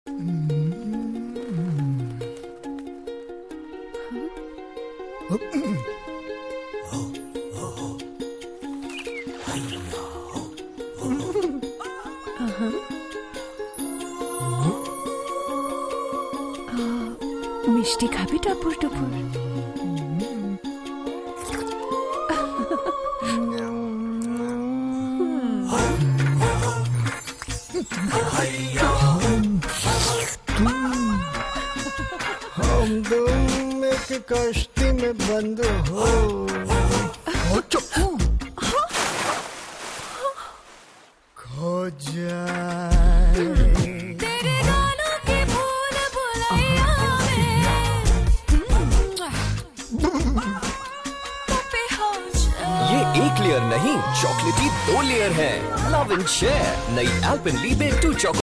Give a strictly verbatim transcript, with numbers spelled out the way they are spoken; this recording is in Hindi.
মিষ্টি খাবি টপুর টপুর? हम तुम एक कश्ती में बंद हो। खो जाए तेरे गानों की भूल भुलैया में। ये एक लेयर नहीं, चॉकलेटी दो लेयर है। लव एंड शेयर नई एल्पेनलीबे टू चॉकलेट।